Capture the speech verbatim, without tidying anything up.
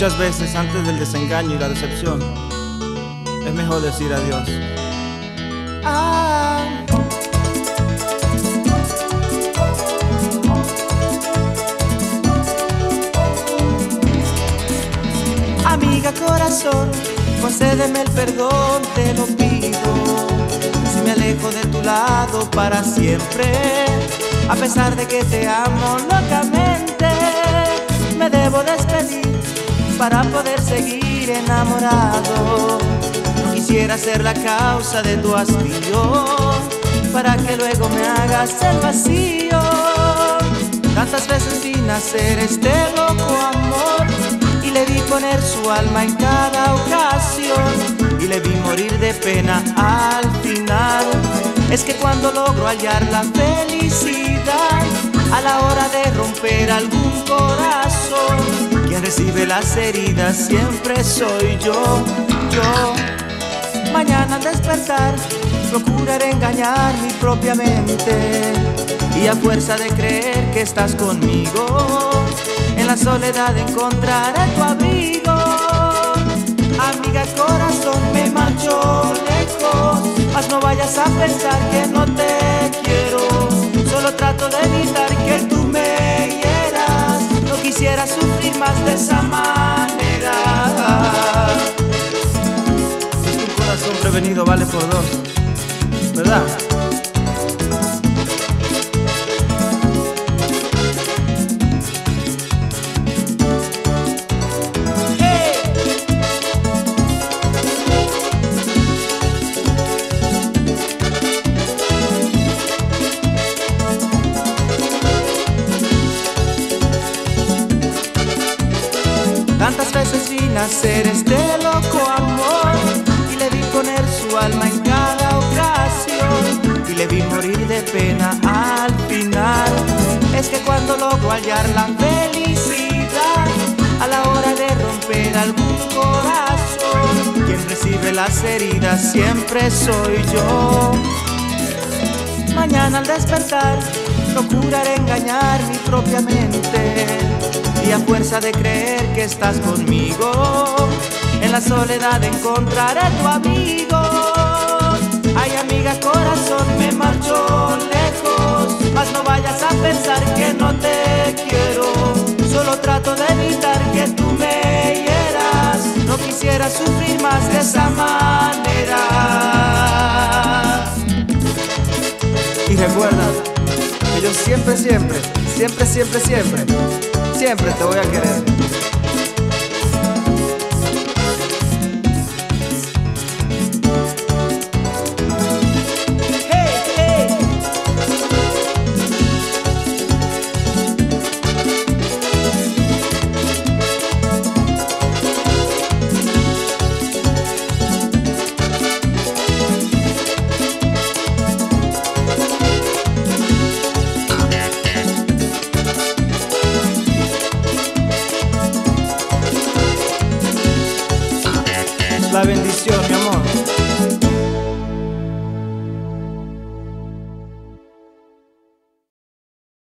Muchas veces antes del desengaño y la decepción es mejor decir adiós. Ah. Amiga corazón, concédeme el perdón, te lo pido. Si me alejo de tu lado para siempre, a pesar de que te amo locamente, me debo despedir para poder seguir enamorado. No quisiera ser la causa de tu hastío, para que luego me hagas el vacío. Tantas veces vi nacer este loco amor, y le vi poner su alma en cada ocasión, y le vi morir de pena al final. Es que cuando logro hallar la felicidad, a la hora de romper algún corazón, quien recibe las heridas siempre soy yo, yo. Mañana al despertar procuraré engañar mi propia mente, y a fuerza de creer que estás conmigo, en la soledad encontraré tu abrigo. Amiga corazón, me marcho lejos, mas no vayas a pensar que no te quiero. Solo trato de evitar que tú me hieras, no quisiera sufrir más de esa manera. Un corazón prevenido vale por dos, ¿verdad? Tantas veces vi nacer este loco amor, y le vi poner su alma en cada ocasión, y le vi morir de pena al final. Es que cuando logro hallar la felicidad, a la hora de romper algún corazón, quien recibe las heridas siempre soy yo. Mañana al despertar procuraré engañar mi propia mente, y a fuerza de creer que estás conmigo, en la soledad encontraré tu amigo. Ay, amiga corazón, me marcho lejos, mas no vayas a pensar que no te quiero. Solo trato de evitar que tú me hieras, no quisiera sufrir más de esa manera. Y recuerda que yo siempre, siempre, siempre, siempre, siempre, siempre te voy a querer. La bendición.